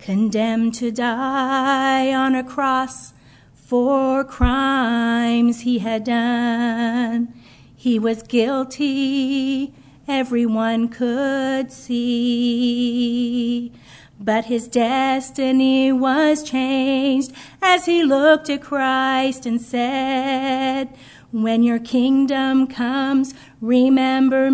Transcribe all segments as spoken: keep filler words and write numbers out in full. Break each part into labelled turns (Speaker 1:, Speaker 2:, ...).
Speaker 1: condemned to die on a cross for crimes he had done. He was guilty, everyone could see. But his destiny was changed as he looked at Christ and said, when your kingdom comes, remember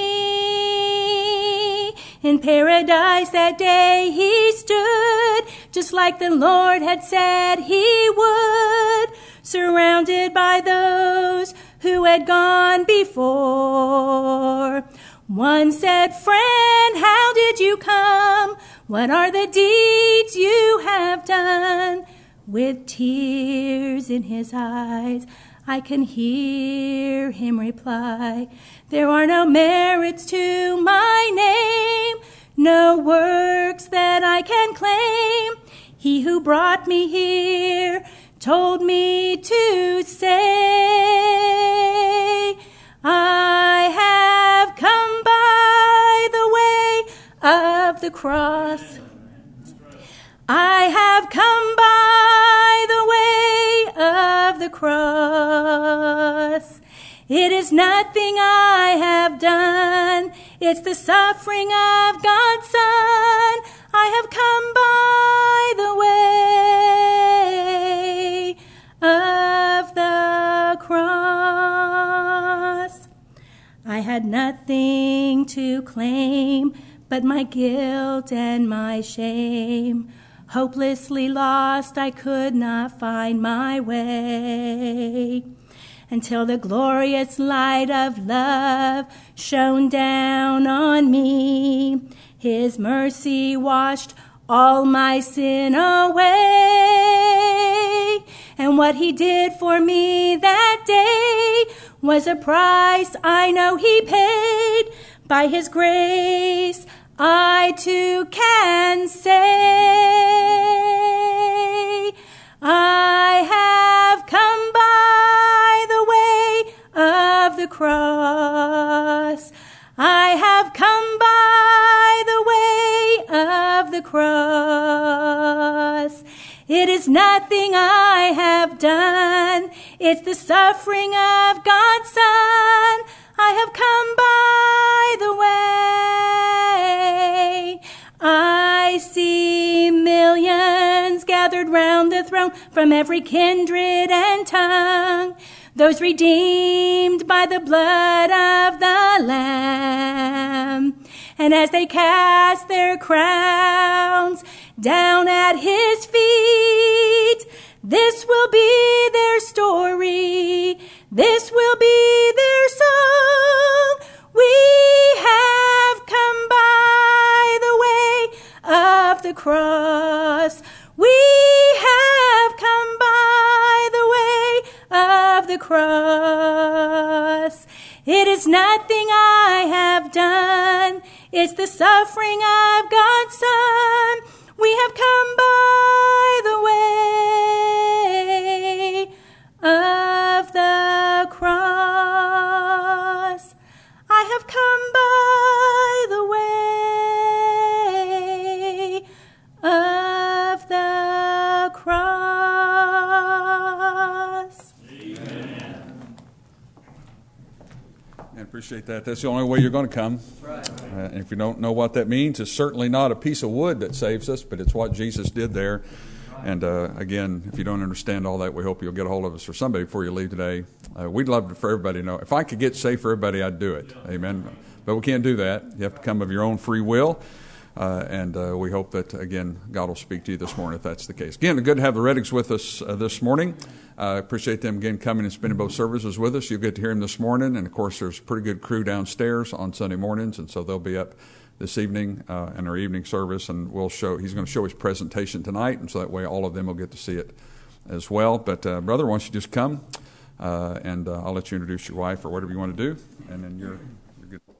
Speaker 1: me. In paradise that day he stood, just like the Lord had said he would, surrounded by those who had gone before. One said, friend, how did you come? What are the deeds you have done? With tears in his eyes, I can hear him reply, there are no merits to my name, no works that I can claim. He who brought me here told me to say, I have come by the way of the cross. I have come by the way of the cross. It is nothing I have done. It's the suffering of God's Son. I have come by the way of the cross. I had nothing to claim but my guilt and my shame. Hopelessly lost, I could not find my way, until the glorious light of love shone down on me. His mercy washed all my sin away, and what he did for me that day was a price I know he paid. By his grace I too can say, I have come by the way of the cross. I have come by the way of the cross. It is nothing I have done. It's the suffering of God's Son. I have come by the way. I see millions gathered round the throne from every kindred and tongue, those redeemed by the blood of the Lamb. And as they cast their crowns down at his feet, this will be their story. This will be their song. We have come by the way of the cross. We have come by the way of the cross. It is nothing I have done. It's the suffering of God's Son. We have come by the way of the cross. I have come by the way of the cross.
Speaker 2: Amen. I appreciate that. That's the only way you're going to come. Right. Uh, and if you don't know what that means, it's certainly not a piece of wood that saves us, but it's what Jesus did there. And uh, again, if you don't understand all that, we hope you'll get a hold of us or somebody before you leave today. Uh, we'd love for everybody to know. If I could get saved for everybody, I'd do it. Amen. But we can't do that. You have to come of your own free will. Uh, and uh, we hope that, again, God will speak to you this morning if that's the case. Again, good to have the Reddicks with us uh, this morning. I uh, appreciate them, again, coming and spending both services with us. You'll get to hear them this morning. And, of course, there's a pretty good crew downstairs on Sunday mornings, and so they'll be up this evening uh, in our evening service, and we'll show. He's going to show his presentation tonight, and so that way all of them will get to see it as well. But, uh, brother, why don't you just come, uh, and uh, I'll let you introduce your wife or whatever you want to do, and then you're, you're good.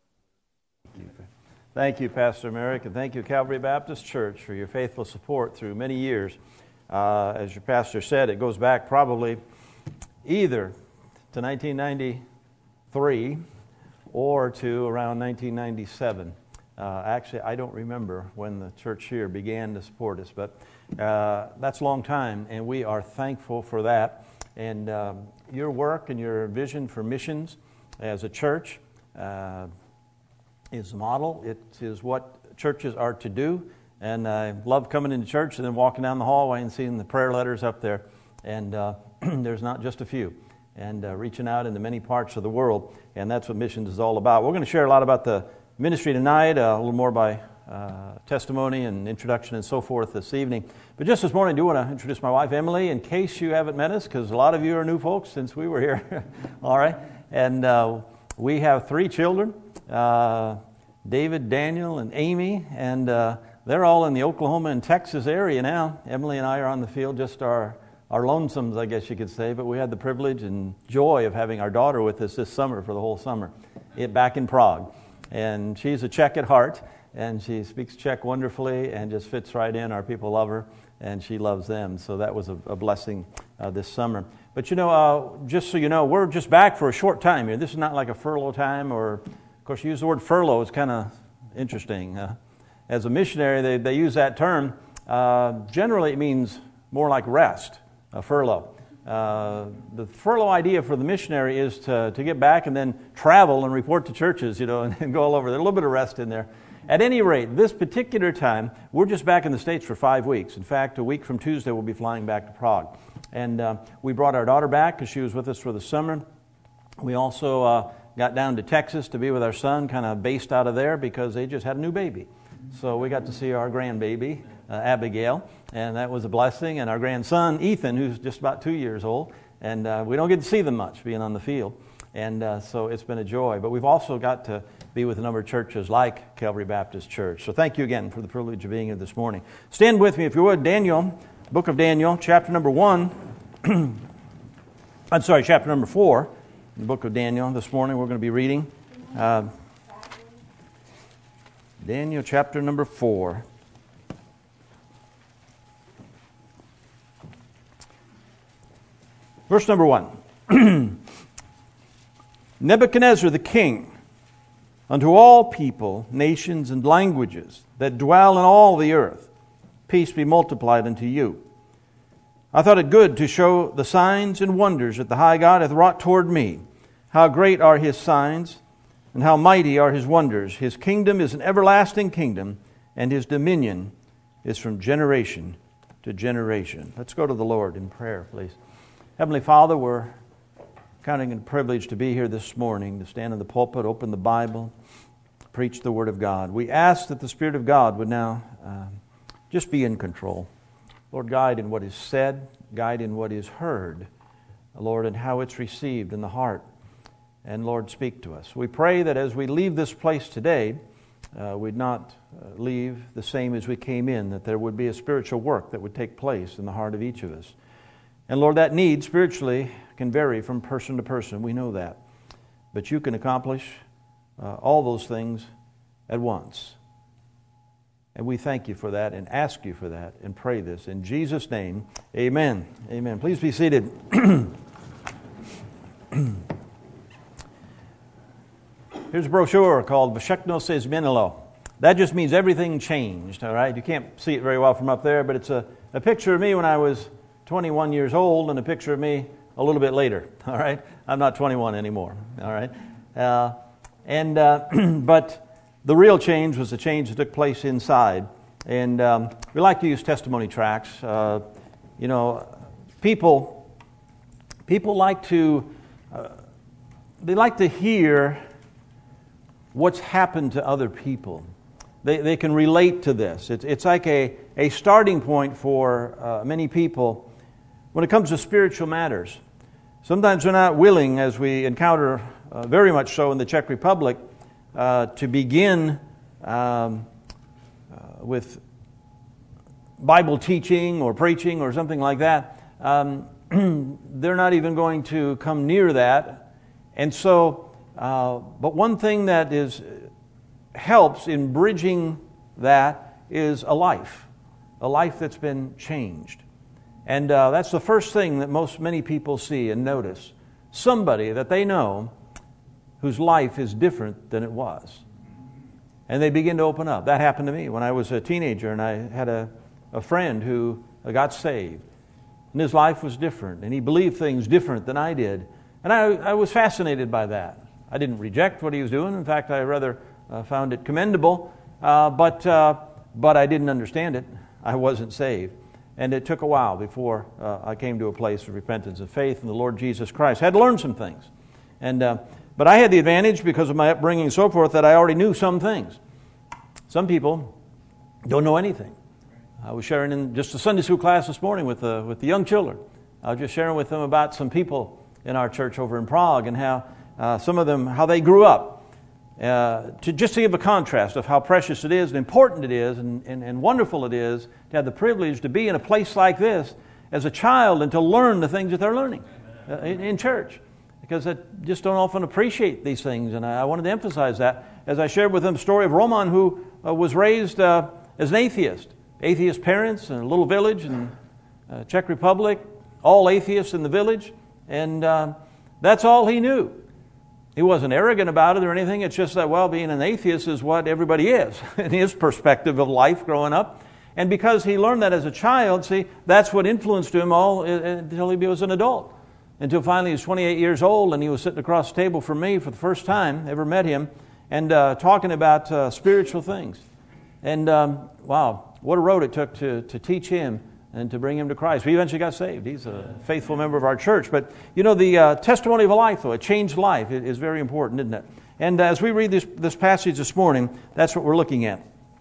Speaker 3: Thank you, Pastor Merrick, and thank you, Calvary Baptist Church, for your faithful support through many years. Uh, as your pastor said, it goes back probably either to nineteen ninety-three or to around nineteen ninety-seven. Uh, actually, I don't remember when the church here began to support us, but uh, that's a long time, and we are thankful for that. And um, your work and your vision for missions as a church uh, is the model. It is what churches are to do. And I love coming into church and then walking down the hallway and seeing the prayer letters up there. And uh, there's not just a few. And uh, reaching out into many parts of the world. And that's what missions is all about. We're going to share a lot about the ministry tonight, uh, a little more by uh, testimony and introduction and so forth this evening. But just this morning, I do want to introduce my wife, Emily, in case you haven't met us, because a lot of you are new folks since we were here. All right. And uh, we have three children, uh, David, Daniel, and Amy. And uh, they're all in the Oklahoma and Texas area now. Emily and I are on the field, just our, our lonesomes, I guess you could say. But we had the privilege and joy of having our daughter with us this summer for the whole summer, it, back in Prague. And she's a Czech at heart, and she speaks Czech wonderfully and just fits right in. Our people love her, and she loves them. So that was a, a blessing uh, this summer. But you know, uh, just so you know, we're just back for a short time here. This is not like a furlough time, or, of course, you use the word furlough. It's kind of interesting. Uh, as a missionary, they, they use that term. Uh, generally, it means more like rest, a furlough. Uh, the furlough idea for the missionary is to, to get back and then travel and report to churches, you know, and, and go all over. There's a little bit of rest in there. At any rate, this particular time, we're just back in the States for five weeks. In fact, a week from Tuesday, we'll be flying back to Prague. And uh, we brought our daughter back because she was with us for the summer. We also uh, got down to Texas to be with our son, kind of based out of there because they just had a new baby. So we got to see our grandbaby, uh, Abigail, and that was a blessing. And our grandson, Ethan, who's just about two years old. And uh, we don't get to see them much being on the field. And uh, so it's been a joy. But we've also got to be with a number of churches like Calvary Baptist Church. So thank you again for the privilege of being here this morning. Stand with me, if you would. Daniel, book of Daniel, chapter number one. I'm sorry, chapter number four. The book of Daniel. This morning we're going to be reading uh, Daniel chapter number four. Verse number one. Nebuchadnezzar the king, unto all people, nations, and languages that dwell in all the earth, peace be multiplied unto you. I thought it good to show the signs and wonders that the high God hath wrought toward me. How great are his signs, and how mighty are his wonders. His kingdom is an everlasting kingdom, and his dominion is from generation to generation. Let's go to the Lord in prayer, please. Heavenly Father, we're counting it a privilege to be here this morning, to stand in the pulpit, open the Bible, preach the Word of God. We ask that the Spirit of God would now uh, just be in control. Lord, guide in what is said, guide in what is heard, Lord, and how it's received in the heart. And Lord, speak to us. We pray that as we leave this place today, uh, we'd not uh, leave the same as we came in, that there would be a spiritual work that would take place in the heart of each of us. And Lord, that need spiritually can vary from person to person. We know that. But you can accomplish uh, all those things at once. And we thank you for that and ask you for that and pray this in Jesus' name. Amen. Amen. Please be seated. Here's a brochure called Vashekno Says Menelo. That just means everything changed, all right? You can't see it very well from up there, but it's a, a picture of me when I was twenty-one years old and a picture of me a little bit later, all right? I'm not twenty-one anymore, all right? Uh, and uh, But the real change was the change that took place inside. And um, we like to use testimony tracts. Uh, you know, people, people like to, uh, they like to hear what's happened to other people. They they can relate to this. It's it's like a, a starting point for uh, many people when it comes to spiritual matters. Sometimes we're not willing, as we encounter uh, very much so in the Czech Republic, uh, to begin um, uh, with Bible teaching or preaching or something like that. Um, they're not even going to come near that. And so Uh, but one thing that is helps in bridging that is a life, a life that's been changed. And uh, that's the first thing that most many people see and notice. Somebody that they know whose life is different than it was. and they begin to open up. That happened to me when I was a teenager, and I had a, a friend who got saved. And his life was different, and he believed things different than I did. And I, I was fascinated by that. I didn't reject what he was doing. In fact, I rather uh, found it commendable, uh, but, uh, but I didn't understand it. I wasn't saved. And it took a while before uh, I came to a place of repentance and faith in the Lord Jesus Christ. I had to learn some things. And, uh, but I had the advantage, because of my upbringing and so forth, that I already knew some things. Some people don't know anything. I was sharing in just a Sunday school class this morning with the, with the young children. I was just sharing with them about some people in our church over in Prague, and how uh, some of them, how they grew up. Uh, to just to give a contrast of how precious it is and important it is and, and, and wonderful it is to have the privilege to be in a place like this as a child and to learn the things that they're learning uh, in, in church. Because I just don't often appreciate these things, and I, I wanted to emphasize that as I shared with them the story of Roman, who uh, was raised uh, as an atheist. Atheist parents in a little village in uh, Czech Republic, all atheists in the village, and uh, that's all he knew. He wasn't arrogant about it or anything. It's just that, well, being an atheist is what everybody is in his perspective of life growing up. And because he learned that as a child, see, that's what influenced him all until he was an adult. Until finally he was twenty-eight years old, and he was sitting across the table from me for the first time, ever met him, and uh, talking about uh, spiritual things. And um, wow, what a road it took to, to teach him and to bring him to Christ. We eventually got saved. He's a faithful member of our church. But, you know, the uh, testimony of a life, though, a changed life is very important, isn't it? And as we read this, this passage this morning, that's what we're looking at.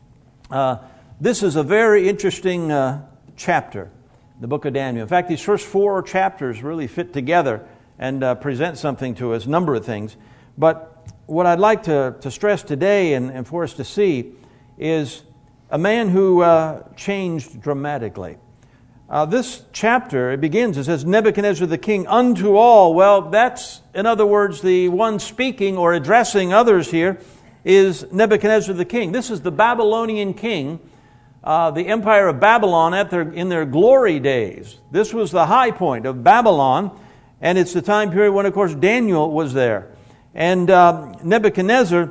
Speaker 3: Uh, this is a very interesting uh, chapter, the book of Daniel. In fact, these first four chapters really fit together and uh, present something to us, a number of things. But what I'd like to, to stress today and, and for us to see is a man who uh, changed dramatically. Uh, this chapter, it begins, it says, Nebuchadnezzar the king unto all. Well, that's, in other words, the one speaking or addressing others here is Nebuchadnezzar the king. This is the Babylonian king, uh, the empire of Babylon at their, in their glory days. This was the high point of Babylon, and it's the time period when, of course, Daniel was there. And uh, Nebuchadnezzar,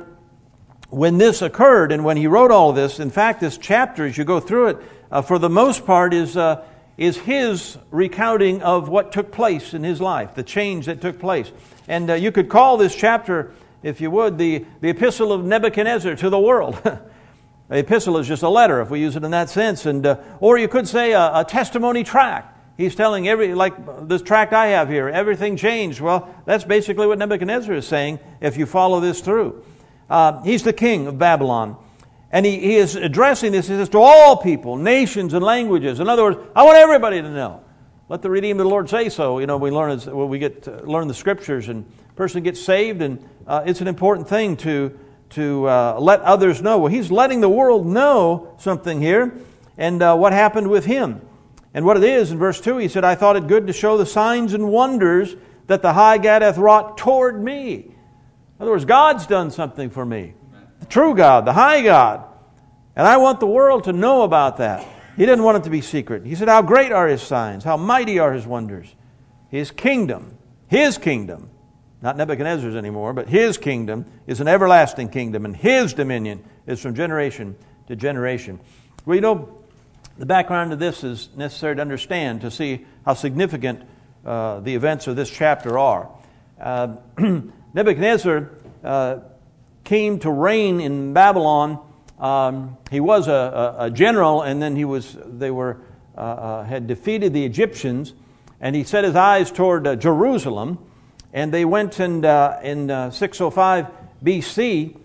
Speaker 3: when this occurred and when he wrote all of this, in fact, this chapter, as you go through it, uh, for the most part is... Uh, is his recounting of what took place in his life, the change that took place. And uh, you could call this chapter, if you would, the, the epistle of Nebuchadnezzar to the world. The epistle is just a letter, if we use it in that sense. And uh, or you could say a, a testimony tract. He's telling every, like this tract I have here, everything changed. Well, that's basically what Nebuchadnezzar is saying if you follow this through. Uh, he's the king of Babylon. And he, he is addressing this, he says, to all people, nations and languages. In other words, I want everybody to know. Let the redeemed of the Lord say so. You know, we learn as, well, we get to learn the Scriptures, and a person gets saved, and uh, it's an important thing to to uh, let others know. Well, he's letting the world know something here, and uh, what happened with him. And what it is, in verse two, he said, I thought it good to show the signs and wonders that the high God hath wrought toward me. In other words, God's done something for me. The true God, the high God. And I want the world to know about that. He didn't want it to be secret. He said, how great are His signs, how mighty are His wonders. His kingdom, His kingdom, not Nebuchadnezzar's anymore, but His kingdom is an everlasting kingdom, and His dominion is from generation to generation. Well, you know, the background to this is necessary to understand to see how significant uh, the events of this chapter are. Uh, Nebuchadnezzar uh, came to reign in Babylon. Um, he was a, a, a general, and then he was. They were uh, uh, had defeated the Egyptians, and he set his eyes toward uh, Jerusalem, and they went and uh, in uh, six oh five B C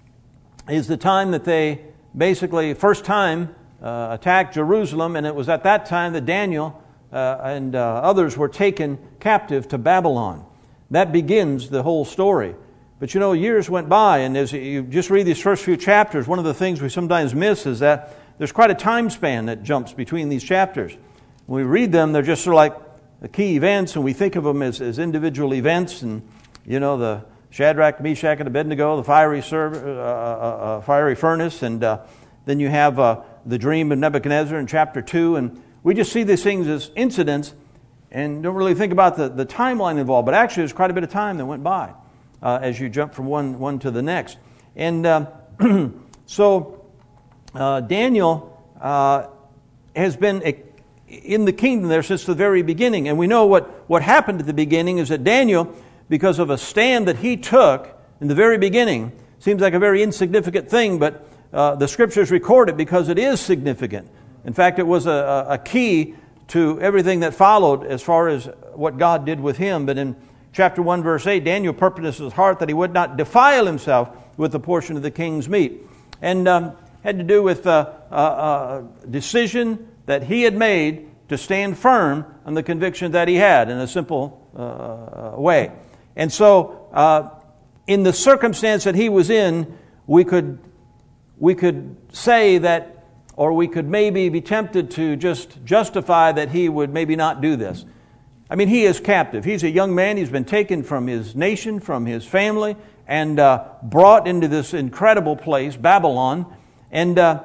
Speaker 3: is the time that they basically first time uh, attacked Jerusalem, and it was at that time that Daniel uh, and uh, others were taken captive to Babylon. That begins the whole story. But you know, years went by, and as you just read these first few chapters, one of the things we sometimes miss is that there's quite a time span that jumps between these chapters. When we read them, they're just sort of like key events, and we think of them as, as individual events, and you know, the Shadrach, Meshach, and Abednego, the fiery, serv- uh, uh, uh, fiery furnace, and uh, then you have uh, the dream of Nebuchadnezzar in chapter two, and we just see these things as incidents and don't really think about the, the timeline involved, but actually there's quite a bit of time that went by uh, as you jump from one, one to the next. And uh, So uh, Daniel uh, has been a, in the kingdom there since the very beginning. And we know what, what happened at the beginning is that Daniel, because of a stand that he took in the very beginning, seems like a very insignificant thing, but uh, the Scriptures record it because it is significant. In fact, it was a, a key to everything that followed as far as what God did with him. But in chapter one, verse eight, Daniel purposed in his heart that he would not defile himself with a portion of the king's meat. And um, had to do with uh, a, a decision that he had made to stand firm on the conviction that he had in a simple uh, way. And so, uh, in the circumstance that he was in, we could we could say that, or we could maybe be tempted to just justify that he would maybe not do this. I mean, he is captive. He's a young man. He's been taken from his nation, from his family, and uh, brought into this incredible place, Babylon. And uh,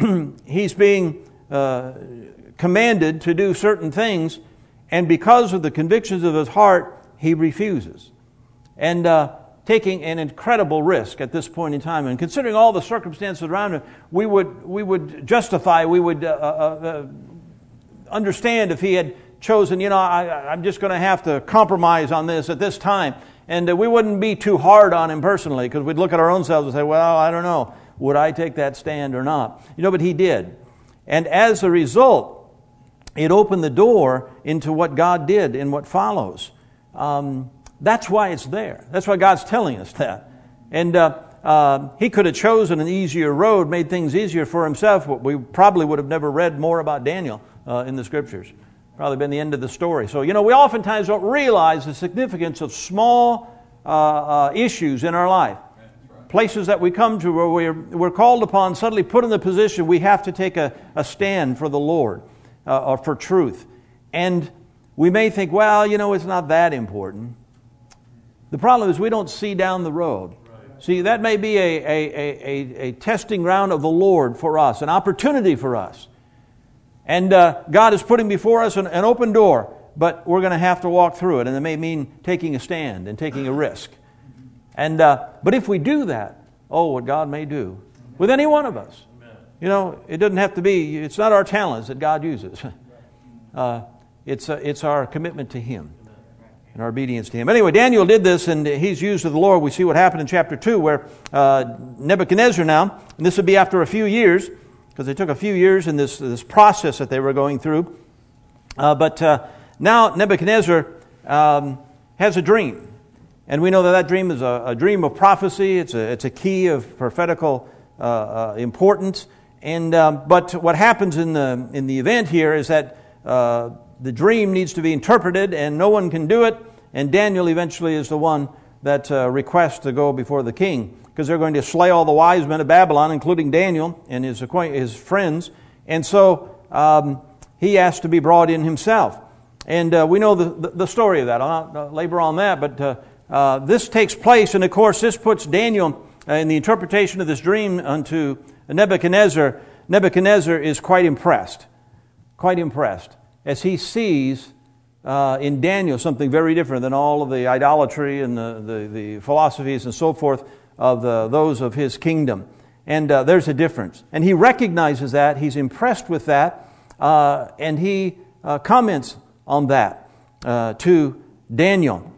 Speaker 3: he's being uh, commanded to do certain things, and because of the convictions of his heart, he refuses. And uh, taking an incredible risk at this point in time. And considering all the circumstances around him, we would we would justify, we would uh, uh, understand if he had chosen, you know, I, I'm just going to have to compromise on this at this time. And uh, we wouldn't be too hard on him personally, because we'd look at our own selves and say, well, I don't know, would I take that stand or not? You know, but he did. And as a result, it opened the door into what God did in what follows. Um, That's why it's there. That's why God's telling us that. And uh, uh, he could have chosen an easier road, made things easier for himself. We probably would have never read more about Daniel uh, in the Scriptures. Probably been the end of the story. So, you know, we oftentimes don't realize the significance of small uh, uh, issues in our life. Right. Places that we come to where we're, we're called upon, suddenly put in the position we have to take a, a stand for the Lord uh, or for truth. And we may think, well, you know, it's not that important. The problem is we don't see down the road. Right. See, that may be a, a, a, a testing ground of the Lord for us, an opportunity for us. And uh, God is putting before us an, an open door, but we're going to have to walk through it. And it may mean taking a stand and taking a risk. And uh, but if we do that, oh, what God may do with any one of us. You know, it doesn't have to be, it's not our talents that God uses. Uh, it's, uh, it's our commitment to Him. And our obedience to Him. Anyway, Daniel did this, and he's used of the Lord. We see what happened in chapter two, where uh, Nebuchadnezzar now, and this would be after a few years, because they took a few years in this, this process that they were going through. Uh, but uh, now Nebuchadnezzar um, has a dream. And we know that that dream is a, a dream of prophecy. It's a, it's a key of prophetical uh, uh, importance. And um, but what happens in the in the event here is that uh, the dream needs to be interpreted, and no one can do it. And Daniel eventually is the one that uh, requests to go before the king, because they're going to slay all the wise men of Babylon, including Daniel and his acquaint- his friends. And so um, he asked to be brought in himself. And uh, we know the, the, the story of that. I'll not uh, labor on that, but uh, uh, this takes place, and of course this puts Daniel uh, in the interpretation of this dream unto Nebuchadnezzar. Nebuchadnezzar is quite impressed, quite impressed, as he sees uh, in Daniel something very different than all of the idolatry and the, the, the philosophies and so forth of the, those of his kingdom. And uh, there's a difference. And he recognizes that, he's impressed with that, uh, and he uh, comments on that uh, to Daniel.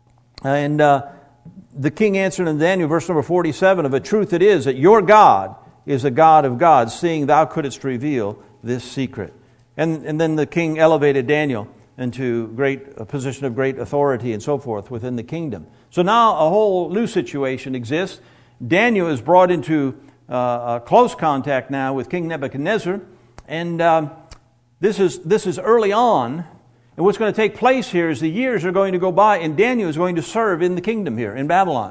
Speaker 3: And uh, the king answered in Daniel, verse number forty-seven, of a truth it is that your God is a God of gods, seeing thou couldst reveal this secret. And, and then the king elevated Daniel into great a position of great authority and so forth within the kingdom. So now a whole new situation exists. Daniel is brought into uh, a close contact now with King Nebuchadnezzar, and um, this is this is early on. And what's going to take place here is the years are going to go by, and Daniel is going to serve in the kingdom here in Babylon.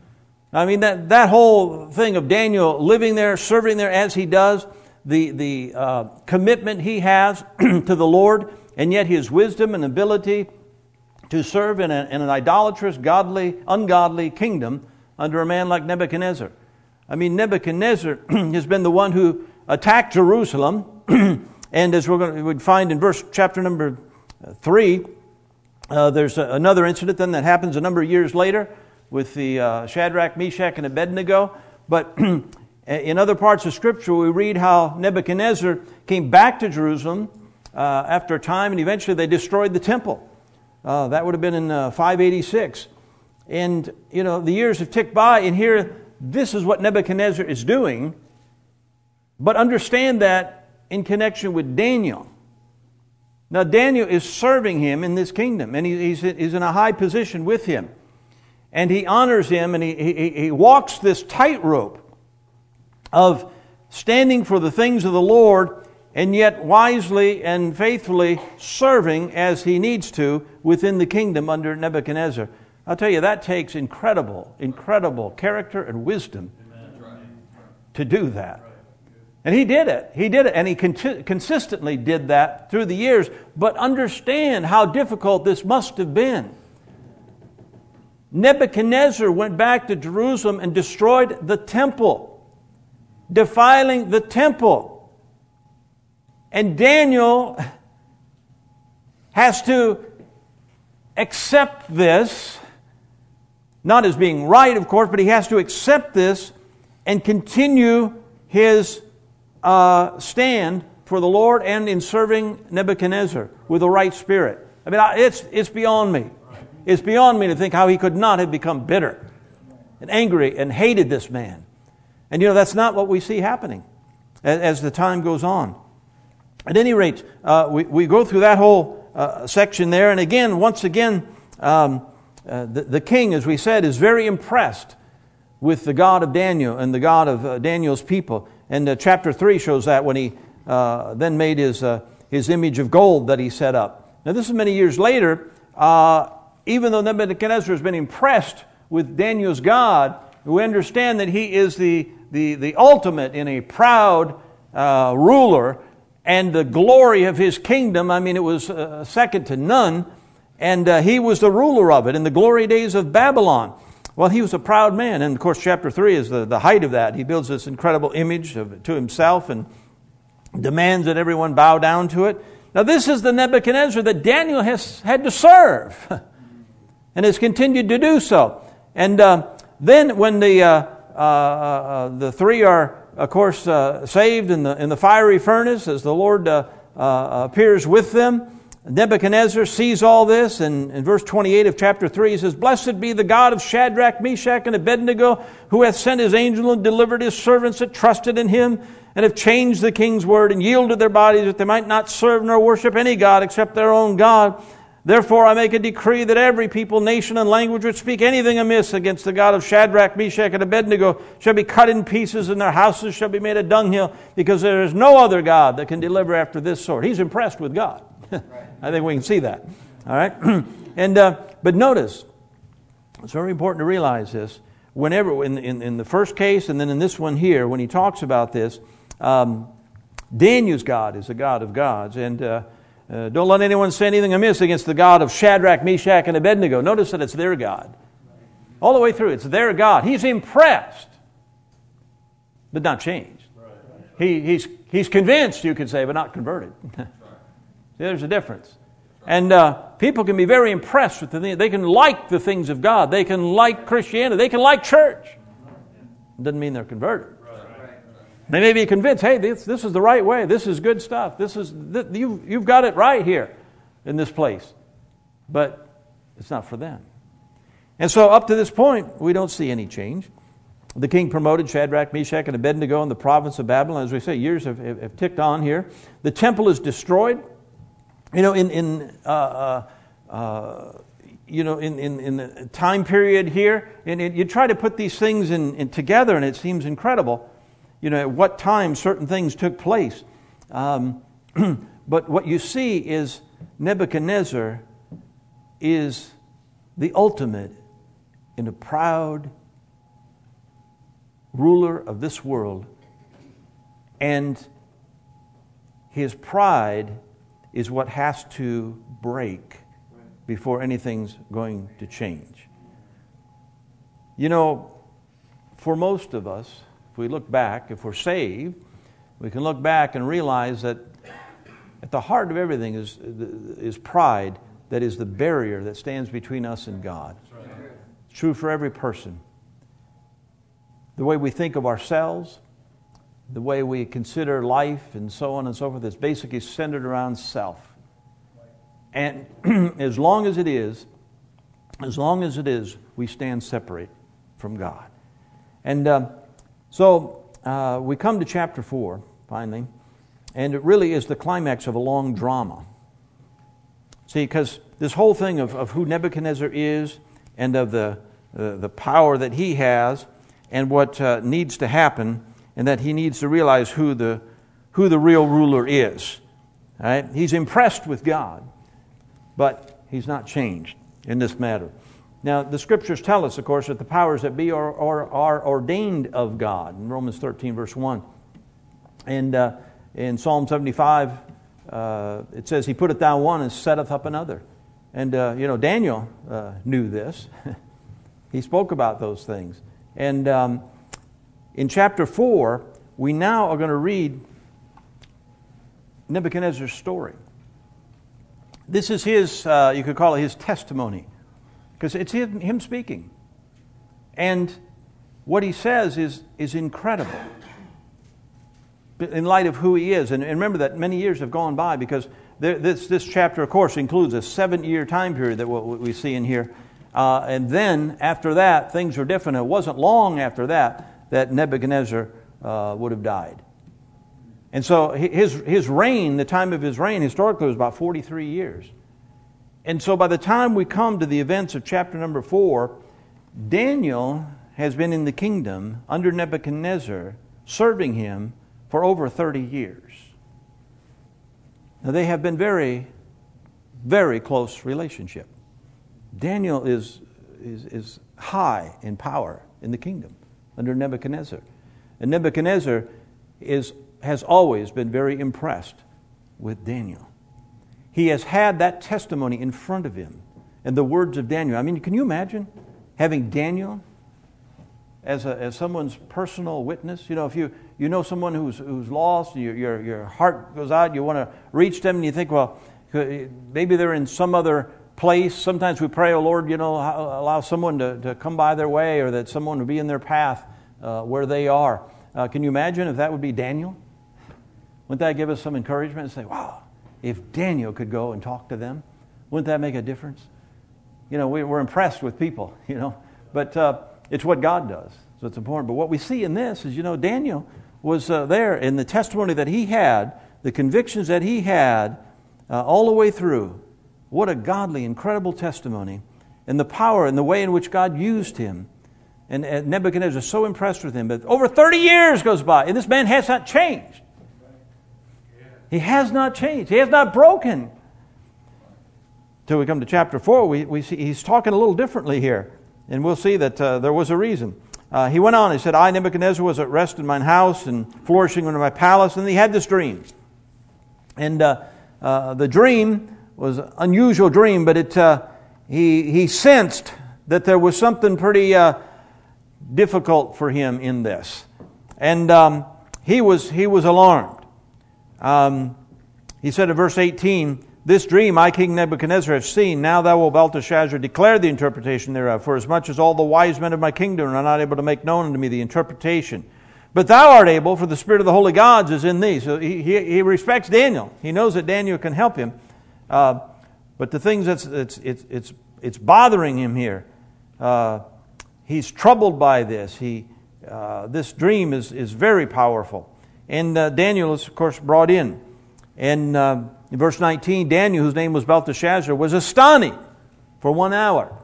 Speaker 3: I mean, that, that whole thing of Daniel living there, serving there as he does, the, the uh, commitment he has to the Lord, and yet his wisdom and ability to serve in, a, in an idolatrous, godly, ungodly kingdom under a man like Nebuchadnezzar. I mean, Nebuchadnezzar has been the one who attacked Jerusalem, and as we're going to we'd find in verse chapter number three, uh, there's a, another incident then that happens a number of years later with the uh, Shadrach, Meshach, and Abednego. But In other parts of Scripture, we read how Nebuchadnezzar came back to Jerusalem uh, after a time, and eventually they destroyed the temple. Uh, that would have been in uh, five eighty-six. And, you know, the years have ticked by, and here, this is what Nebuchadnezzar is doing. But understand that in connection with Daniel. Now, Daniel is serving him in this kingdom, and he, he's, he's in a high position with him. And he honors him, and he, he, he walks this tightrope of standing for the things of the Lord, and yet wisely and faithfully serving as he needs to within the kingdom under Nebuchadnezzar. I'll tell you, that takes incredible, incredible character and wisdom to do that. And he did it. He did it. And he con- consistently did that through the years. But understand how difficult this must have been. Nebuchadnezzar went back to Jerusalem and destroyed the temple, defiling the temple. And Daniel has to accept this, not as being right, of course, but he has to accept this and continue his uh, stand for the Lord and in serving Nebuchadnezzar with the right spirit. I mean, it's it's beyond me. It's beyond me to think how he could not have become bitter and angry and hated this man. And you know, that's not what we see happening as, as the time goes on. At any rate, uh, we, we go through that whole uh, section there. And again, once again, um, uh, the, the king, as we said, is very impressed with the God of Daniel and the God of uh, Daniel's people. And uh, chapter three shows that when he uh, then made his, uh, his image of gold that he set up. Now, this is many years later. Uh, even though Nebuchadnezzar has been impressed with Daniel's God, we understand that he is the, the, the ultimate in a proud uh, ruler, and the glory of his kingdom, I mean, it was uh, second to none, and uh, he was the ruler of it in the glory days of Babylon. Well, he was a proud man, and of course chapter three is the, the height of that. He builds this incredible image of, to himself and demands that everyone bow down to it. Now this is the Nebuchadnezzar that Daniel has had to serve and has continued to do so. And uh, then when the uh, uh, uh, the three are, of course, uh, saved in the in the fiery furnace, as the Lord uh, uh, appears with them, Nebuchadnezzar sees all this, and in verse twenty-eight of chapter three, he says, "Blessed be the God of Shadrach, Meshach, and Abednego, who hath sent his angel and delivered his servants that trusted in him, and have changed the king's word, and yielded their bodies that they might not serve nor worship any god except their own God. Therefore I make a decree that every people, nation, and language which speak anything amiss against the God of Shadrach, Meshach, and Abednego shall be cut in pieces, and their houses shall be made a dunghill, because there is no other God that can deliver after this sort." He's impressed with God. I think we can see that. All right, and uh, but notice, it's very important to realize this. Whenever in, in in the first case, and then in this one here, when he talks about this, um, Daniel's God is the God of gods, and uh, uh, don't let anyone say anything amiss against the God of Shadrach, Meshach, and Abednego. Notice that it's their God, all the way through. It's their God. He's impressed, but not changed. He he's he's convinced, you could say, but not converted. There's a difference. And uh, people can be very impressed with the things. They can like the things of God. They can like Christianity. They can like church. It doesn't mean they're converted. They may be convinced, hey, this, this is the right way. This is good stuff. This is th- you, you've got it right here in this place. But it's not for them. And so up to this point, we don't see any change. The king promoted Shadrach, Meshach, and Abednego in the province of Babylon. As we say, years have, have, have ticked on here. The temple is destroyed. You know, in in uh, uh, uh, you know in, in in the time period here, and it, you try to put these things in, in together, and it seems incredible. You know, at what time certain things took place. Um, but what you see is Nebuchadnezzar is the ultimate in a proud ruler of this world, and his pride is what has to break before anything's going to change. You know, for most of us, if we look back, if we're saved, we can look back and realize that at the heart of everything is, is pride that is the barrier that stands between us and God. It's true for every person. The way we think of ourselves, the way we consider life and so on and so forth is basically centered around self. And as long as it is, as long as it is, we stand separate from God. And uh, so uh, we come to chapter four, finally, and it really is the climax of a long drama. See, because this whole thing of, of who Nebuchadnezzar is and of the, uh, the power that he has and what uh, needs to happen, and that he needs to realize who the, who the real ruler is. All right? He's impressed with God, but he's not changed in this matter. Now, the Scriptures tell us, of course, that the powers that be are, are, are ordained of God, in Romans thirteen, verse one. And uh, in Psalm seventy-five, uh, it says, He putteth down one and setteth up another. And, uh, you know, Daniel uh, knew this. He spoke about those things. And um, in chapter four, we now are going to read Nebuchadnezzar's story. This is his, uh, you could call it his testimony, because it's him, him speaking. And what he says is, is incredible in light of who he is. And, and remember that many years have gone by, because there, this, this chapter, of course, includes a seven-year time period that what we see in here. Uh, and then, after that, things were different. It wasn't long after that that Nebuchadnezzar uh, would have died. And so his, his reign, the time of his reign, historically was about forty-three years. And so by the time we come to the events of chapter number four, Daniel has been in the kingdom under Nebuchadnezzar, serving him for over thirty years. Now they have been very, very close relationship. Daniel is, is, is high in power in the kingdom under Nebuchadnezzar. And Nebuchadnezzar is, has always been very impressed with Daniel. He has had that testimony in front of him and the words of Daniel. I mean, can you imagine having Daniel as a, as someone's personal witness? You know, if you, you know someone who's, who's lost, your, your, your heart goes out, you want to reach them, and you think, well, maybe they're in some other place. Sometimes we pray, oh Lord, you know, allow someone to, to come by their way, or that someone would be in their path uh, where they are. Uh, can you imagine if that would be Daniel? Wouldn't that give us some encouragement and say, wow, if Daniel could go and talk to them, wouldn't that make a difference? You know, we, we're impressed with people, you know, but uh, it's what God does, so it's important. But what we see in this is, you know, Daniel was uh, there in the testimony that he had, the convictions that he had uh, all the way through. What a godly, incredible testimony, and the power and the way in which God used him. And, and Nebuchadnezzar is so impressed with him. But over thirty years goes by, and this man has not changed. He has not changed. He has not broken. Till we come to chapter four, we, we see he's talking a little differently here. And we'll see that uh, there was a reason. Uh, he went on, he said, I, Nebuchadnezzar, was at rest in mine house and flourishing in my palace. And he had this dream. And uh, uh, the dream was an unusual dream, but it uh, he, he sensed that there was something pretty uh, difficult for him in this. And um, he was he was alarmed. Um, he said in verse eighteen, this dream I, King Nebuchadnezzar, have seen. Now thou, O Belteshazzar, declare the interpretation thereof. For as much as all the wise men of my kingdom are not able to make known unto me the interpretation. But thou art able, for the spirit of the holy gods is in thee. So he, he, he respects Daniel. He knows that Daniel can help him. Uh, but the things that's it's it's it's it's bothering him here. Uh, he's troubled by this. He uh, this dream is is very powerful. And uh, Daniel is, of course, brought in. And uh, in verse nineteen, Daniel, whose name was Belteshazzar, was astonished for one hour.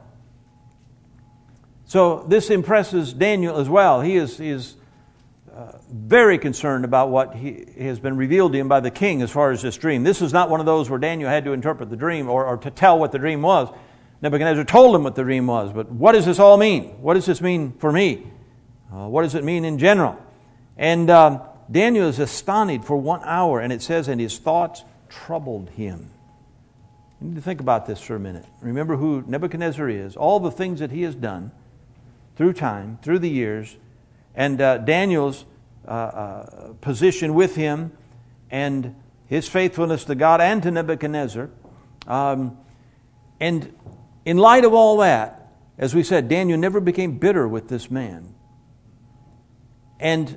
Speaker 3: So this impresses Daniel as well. He is, he is uh, very concerned about what he has been revealed to him by the king as far as this dream. This is not one of those where Daniel had to interpret the dream or, or to tell what the dream was. Nebuchadnezzar told him what the dream was. But what does this all mean? What does this mean for me? Uh, what does it mean in general? And um, Daniel is astonished for one hour, and it says, and his thoughts troubled him. You need to think about this for a minute. Remember who Nebuchadnezzar is, all the things that he has done through time, through the years, and uh, Daniel's uh, uh, position with him, and his faithfulness to God and to Nebuchadnezzar. Um, and in light of all that, as we said, Daniel never became bitter with this man. And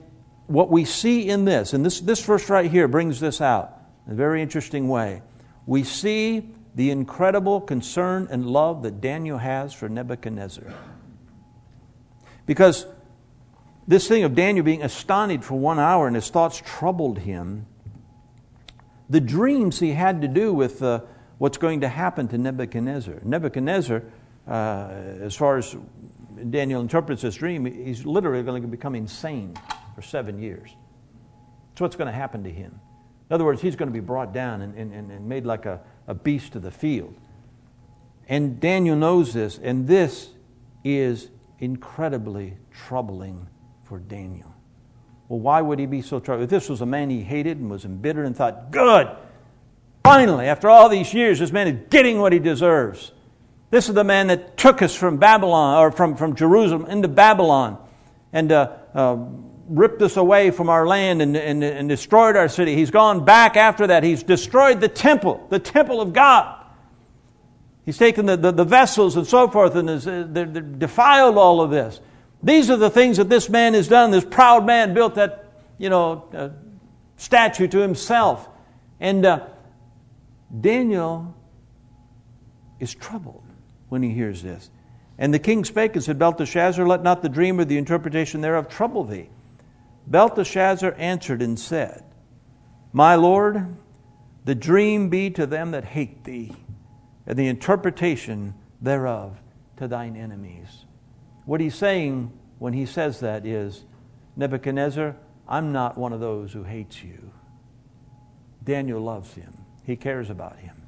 Speaker 3: what we see in this, and this, this verse right here brings this out in a very interesting way. We see the incredible concern and love that Daniel has for Nebuchadnezzar. Because this thing of Daniel being astonished for one hour and his thoughts troubled him, the dreams he had to do with uh, what's going to happen to Nebuchadnezzar. Nebuchadnezzar, uh, as far as Daniel interprets this dream, he's literally going to become insane for seven years. That's what's going to happen to him. In other words, he's going to be brought down and, and, and made like a, a beast of the field. And Daniel knows this, and this is incredibly troubling for Daniel. Well, why would he be so troubled? If this was a man he hated and was embittered and thought, good, finally, after all these years, this man is getting what he deserves. This is the man that took us from Babylon, or from, from Jerusalem into Babylon, and uh, uh, ripped us away from our land and, and, and destroyed our city. He's gone back after that. He's destroyed the temple, the temple of God. He's taken the, the, the vessels and so forth and has, uh, they're, they're defiled all of this. These are the things that this man has done. This proud man built that, you know, uh, statue to himself. And uh, Daniel is troubled when he hears this. And the king spake and said, Belteshazzar, let not the dream or the interpretation thereof trouble thee. Belteshazzar answered and said, My Lord, the dream be to them that hate thee, and the interpretation thereof to thine enemies. What he's saying when he says that is, Nebuchadnezzar, I'm not one of those who hates you. Daniel loves him. He cares about him.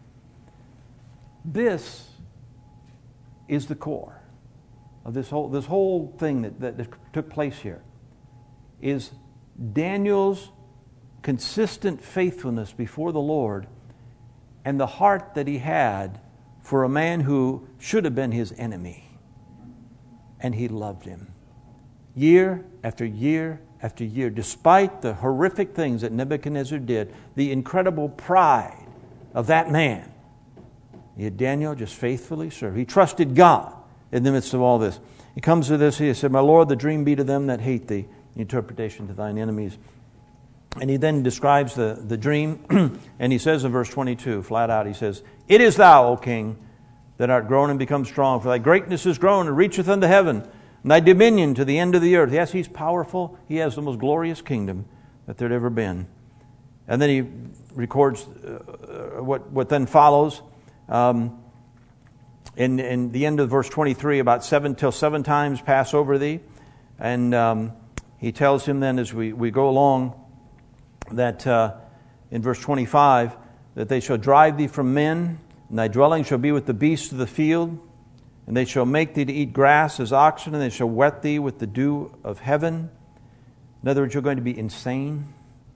Speaker 3: This is the core of this whole, this whole thing that, that, that took place here, is Daniel's consistent faithfulness before the Lord and the heart that he had for a man who should have been his enemy. And he loved him. Year after year after year, despite the horrific things that Nebuchadnezzar did, the incredible pride of that man, yet Daniel just faithfully served. He trusted God in the midst of all this. He comes to this, he said, My Lord, the dream be to them that hate thee, the interpretation to thine enemies. And he then describes the, the dream, and he says in verse twenty-two, flat out, he says, It is thou, O king, that art grown and become strong, for thy greatness is grown and reacheth unto heaven, and thy dominion to the end of the earth. Yes, he's powerful. He has the most glorious kingdom that there'd ever been. And then he records uh, what, what then follows. Um, in, in the end of verse twenty-three, about seven till seven times pass over thee. And um, he tells him then as we, we go along that uh, in verse twenty-five, that they shall drive thee from men, and thy dwelling shall be with the beasts of the field, and they shall make thee to eat grass as oxen, and they shall wet thee with the dew of heaven. In other words, you're going to be insane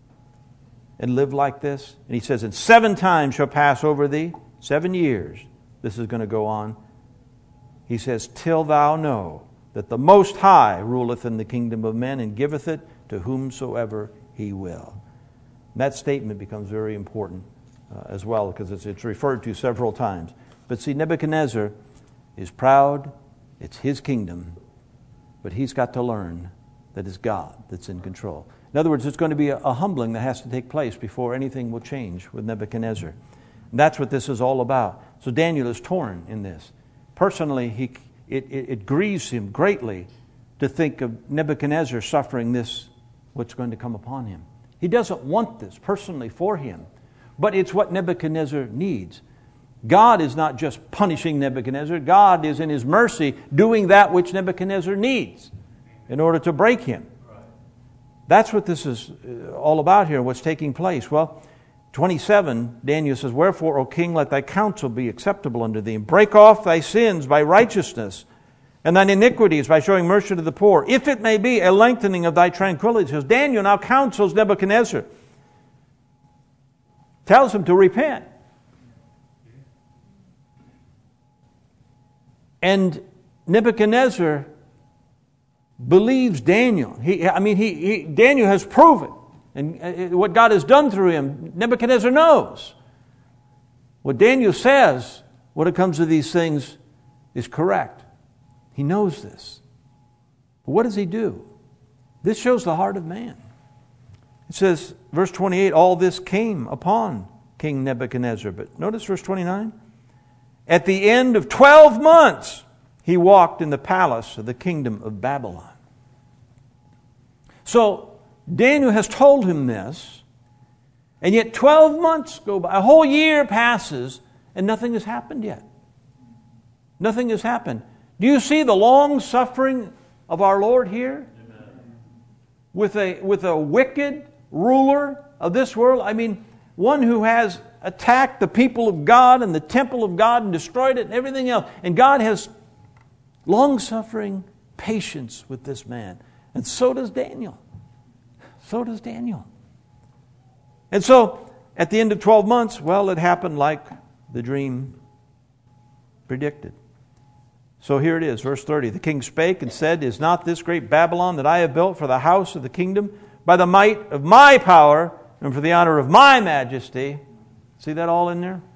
Speaker 3: and live like this. And he says, and seven times shall pass over thee, seven years this is going to go on. He says, till thou know that the Most High ruleth in the kingdom of men, and giveth it to whomsoever he will. And that statement becomes very important uh, as well, because it's, it's referred to several times. But see, Nebuchadnezzar is proud. It's his kingdom. But he's got to learn that it's God that's in control. In other words, it's going to be a, a humbling that has to take place before anything will change with Nebuchadnezzar. And that's what this is all about. So Daniel is torn in this. Personally, he, it, it, it grieves him greatly to think of Nebuchadnezzar suffering this, what's going to come upon him. He doesn't want this personally for him, but it's what Nebuchadnezzar needs. God is not just punishing Nebuchadnezzar. God is in his mercy doing that which Nebuchadnezzar needs in order to break him. That's what this is all about here, what's taking place. Well, twenty-seven, Daniel says, Wherefore, O king, let thy counsel be acceptable unto thee, and break off thy sins by righteousness, and thine iniquities by showing mercy to the poor, if it may be a lengthening of thy tranquility. Because Daniel now counsels Nebuchadnezzar, tells him to repent. And Nebuchadnezzar believes Daniel. He, I mean, he, he, Daniel has proven, and what God has done through him, Nebuchadnezzar knows. What Daniel says when it comes to these things is correct. He knows this. But what does he do? This shows the heart of man. It says, verse twenty-eight, all this came upon King Nebuchadnezzar. But notice verse twenty-nine. At the end of twelve months, he walked in the palace of the kingdom of Babylon. So Daniel has told him this, and yet twelve months go by, a whole year passes, and nothing has happened yet. Nothing has happened. Do you see the long suffering of our Lord here? Amen. With a, with a wicked ruler of this world? I mean, one who has attacked the people of God and the temple of God and destroyed it and everything else. And God has long-suffering patience with this man. And so does Daniel. So does Daniel. And so, at the end of twelve months, well, it happened like the dream predicted. So here it is, verse thirty. The king spake and said, Is not this great Babylon that I have built for the house of the kingdom by the might of my power and for the honor of my majesty? See that all in there?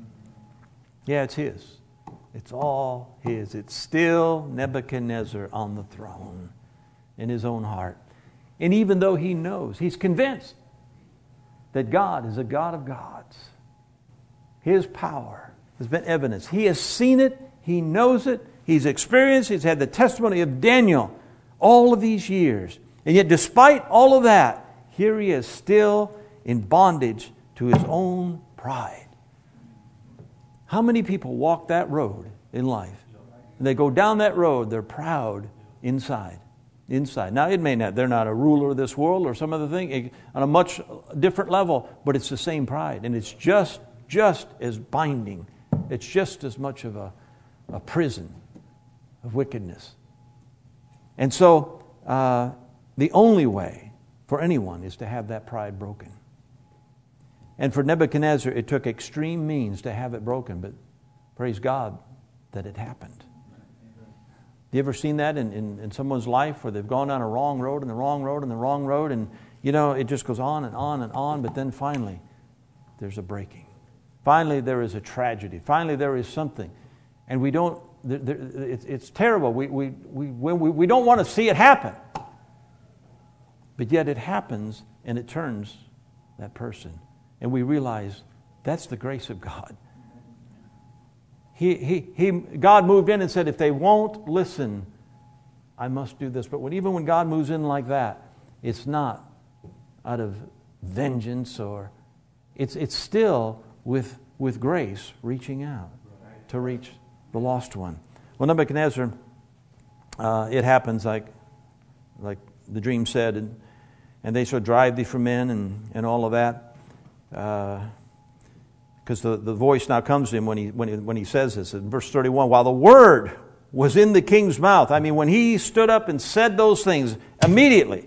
Speaker 3: Yeah, it's his. It's all his. It's still Nebuchadnezzar on the throne in his own heart. And even though he knows, he's convinced that God is a God of gods. His power has been evidenced. He has seen it. He knows it. He's experienced. He's had the testimony of Daniel all of these years. And yet despite all of that, here he is still in bondage to his own pride. How many people walk that road in life? And they go down that road, they're proud inside. Inside. Now, it may not, they're not a ruler of this world or some other thing on a much different level, but it's the same pride. And it's just, just as binding. It's just as much of a, a prison of wickedness. And so, uh, the only way for anyone is to have that pride broken. And for Nebuchadnezzar, it took extreme means to have it broken, but praise God that it happened. You ever seen that in, in, in someone's life where they've gone down a wrong road and the wrong road and the wrong road, and you know, it just goes on and on and on, but then finally there's a breaking. Finally there is a tragedy. Finally there is something. And we don't, there, there, it's, it's terrible. We, we, we, we, we don't want to see it happen. But yet it happens and it turns that person. And we realize that's the grace of God. He, he, he, God moved in and said, if they won't listen, I must do this. But when, even when God moves in like that, it's not out of vengeance, or it's, it's still with, with grace reaching out to reach the lost one. Well, Nebuchadnezzar, uh, it happens like, like the dream said, and, and they shall drive thee from men and, and all of that. Uh, Because the, the voice now comes to him when he, when, he, when he says this. In verse thirty-one, while the word was in the king's mouth, I mean, when he stood up and said those things, immediately,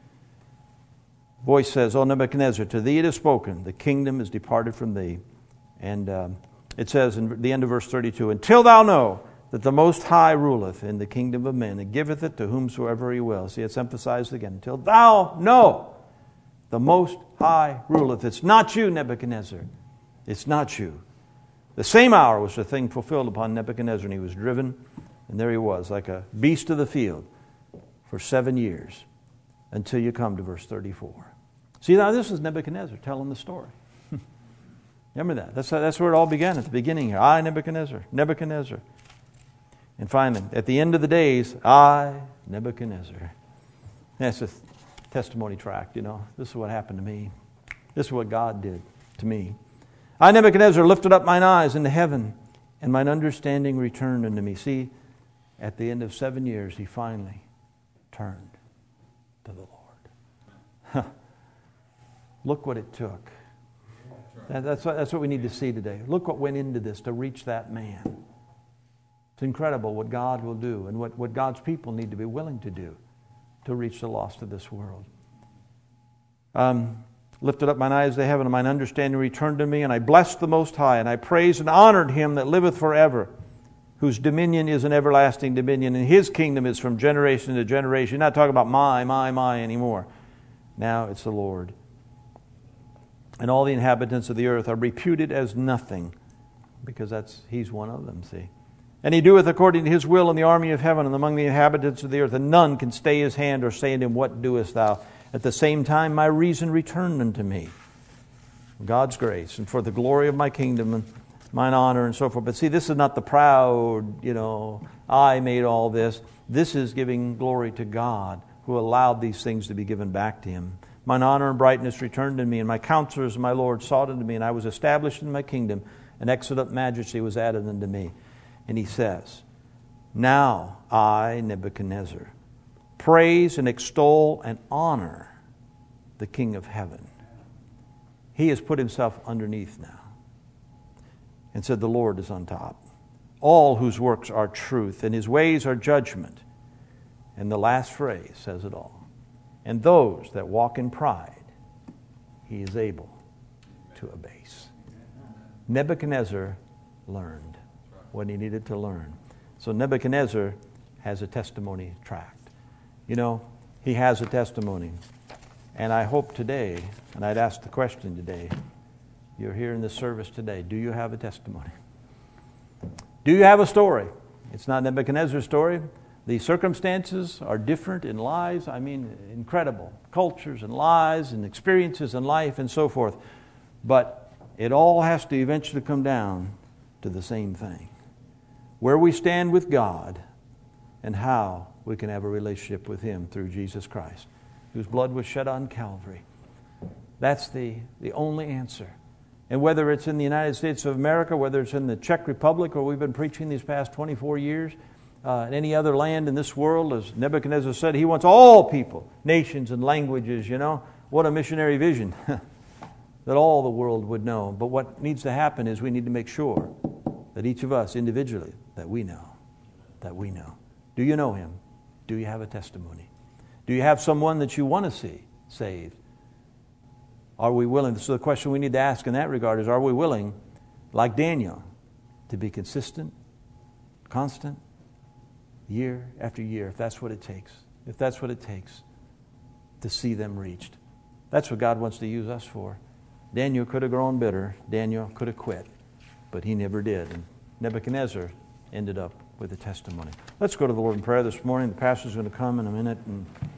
Speaker 3: voice says, O Nebuchadnezzar, to thee it is spoken, the kingdom is departed from thee. And um, it says in the end of verse thirty-two, until thou know that the Most High ruleth in the kingdom of men, and giveth it to whomsoever he will. See, it's emphasized again. Until thou know the Most High ruleth. It's not you, Nebuchadnezzar. It's not you. The same hour was the thing fulfilled upon Nebuchadnezzar, and he was driven, and there he was, like a beast of the field, for seven years, until you come to verse thirty-four. See, now this is Nebuchadnezzar telling the story. Remember that. That's, that's where it all began, at the beginning here. I, Nebuchadnezzar, Nebuchadnezzar. And finally, at the end of the days, I, Nebuchadnezzar. That's a testimony tract, you know. This is what happened to me. This is what God did to me. I, Nebuchadnezzar, lifted up mine eyes into heaven, and mine understanding returned unto me. See, at the end of seven years, he finally turned to the Lord. Look what it took. That, that's, what, that's what we need to see today. Look what went into this to reach that man. It's incredible what God will do and what, what God's people need to be willing to do to reach the lost of this world. Um... Lifted up mine eyes to heaven, and mine understanding returned to me, and I blessed the Most High, and I praised and honored him that liveth forever, whose dominion is an everlasting dominion, and his kingdom is from generation to generation. You're not talking about my, my, my anymore. Now it's the Lord. And all the inhabitants of the earth are reputed as nothing, because that's he's one of them, see. And he doeth according to his will in the army of heaven and among the inhabitants of the earth, and none can stay his hand or say unto him, What doest thou? At the same time my reason returned unto me. God's grace, and for the glory of my kingdom and mine honor and so forth. But see, this is not the proud, you know, I made all this. This is giving glory to God, who allowed these things to be given back to him. Mine honor and brightness returned to me, and my counselors and my Lord sought unto me, and I was established in my kingdom, and excellent majesty was added unto me. And he says, Now I, Nebuchadnezzar, praise and extol and honor the King of heaven. He has put himself underneath now and said, The Lord is on top. All whose works are truth, and his ways are judgment. And the last phrase says it all. And those that walk in pride, he is able to abase. Nebuchadnezzar learned what he needed to learn. So Nebuchadnezzar has a testimony tract. You know, he has a testimony. And I hope today, and I'd ask the question today, you're here in this service today, do you have a testimony? Do you have a story? It's not Nebuchadnezzar's story. The circumstances are different in lives. I mean, incredible. Cultures and lives and experiences in life and so forth. But it all has to eventually come down to the same thing. Where we stand with God and how we can have a relationship with Him through Jesus Christ, whose blood was shed on Calvary. That's the, the only answer. And whether it's in the United States of America, whether it's in the Czech Republic, where we've been preaching these past twenty-four years, uh, in any other land in this world, as Nebuchadnezzar said, he wants all people, nations and languages, you know. What a missionary vision, that all the world would know. But what needs to happen is we need to make sure that each of us individually, that we know, that we know. Do you know Him? Do you have a testimony? Do you have someone that you want to see saved? Are we willing? So the question we need to ask in that regard is, are we willing, like Daniel, to be consistent, constant, year after year, if that's what it takes, if that's what it takes to see them reached? That's what God wants to use us for. Daniel could have grown bitter. Daniel could have quit, but he never did. And Nebuchadnezzar ended up with a testimony. Let's go to the Lord in prayer this morning. The pastor's going to come in a minute and